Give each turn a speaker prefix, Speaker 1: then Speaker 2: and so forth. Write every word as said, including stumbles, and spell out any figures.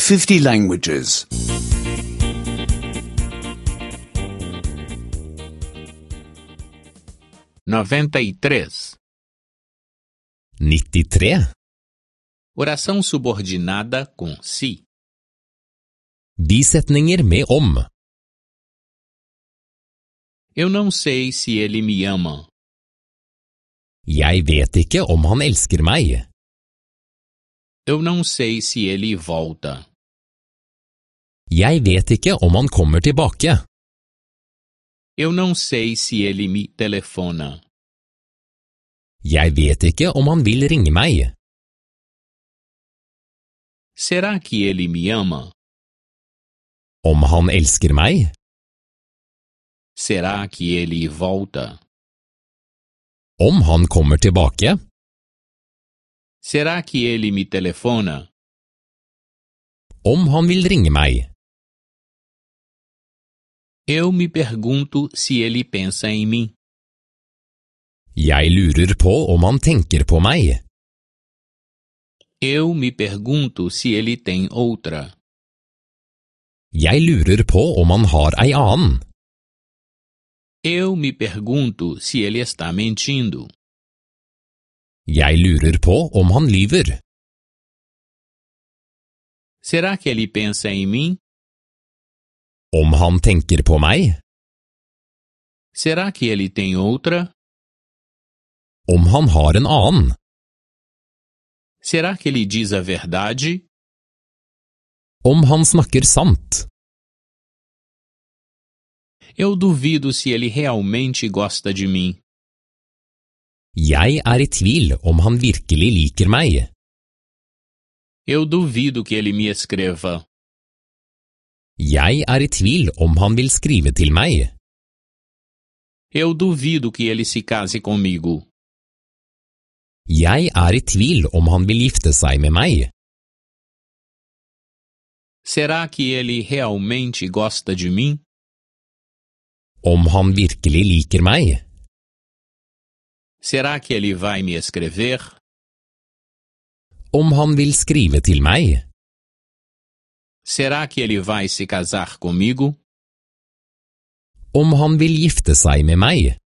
Speaker 1: fifty languages.
Speaker 2: noventa e três.
Speaker 3: nittitre.
Speaker 2: Oração subordinada com si.
Speaker 3: Bisetninger med om.
Speaker 2: Eu não sei se ele me ama.
Speaker 3: Jeg vet ikke om han elsker meg.
Speaker 2: Eu não sei se ele volta.
Speaker 3: Jeg vet ikke om han kommer tilbake.
Speaker 2: Eu não sei se ele me telefona.
Speaker 3: Jeg vet ikke om han vil ringe meg.
Speaker 2: Será que ele me ama?
Speaker 3: Om han elsker meg?
Speaker 2: Será que ele volta?
Speaker 3: Om han kommer tilbake?
Speaker 2: Será que ele me telefona?
Speaker 3: Om han vil ringe meg?
Speaker 2: Eu me pergunto se ele pensa em mim.
Speaker 3: Jeg lurer på om han tenker på meg.
Speaker 2: Eu me pergunto se ele tem outra.
Speaker 3: Jeg lurer på om han har ei annen.
Speaker 2: Eu me pergunto se ele está mentindo.
Speaker 3: Jeg lurer på om han lyver.
Speaker 2: Será que ele pensa em mim?
Speaker 3: Om han tenker på meg?
Speaker 2: Será que ele tem outra?
Speaker 3: Om han har en annen?
Speaker 2: Será que ele diz a verdade?
Speaker 3: Om han snakker sant?
Speaker 2: Eu duvido se ele realmente gosta de mim.
Speaker 3: Jeg er i tvil om han virkelig liker meg.
Speaker 2: Eu duvido que ele me escreva.
Speaker 3: Jeg er i tvil om han vil skrive til meg.
Speaker 2: Eu duvido que ele se case comigo.
Speaker 3: Jeg er i tvil om han vil gifte seg med meg.
Speaker 2: Será que ele realmente gosta de mim?
Speaker 3: Om han virkelig liker meg?
Speaker 2: Será que ele vai me escrever?
Speaker 3: Om han vil skrive til meg?
Speaker 2: Será que ele vai se casar comigo?
Speaker 3: Om han vil gifte seg med meg?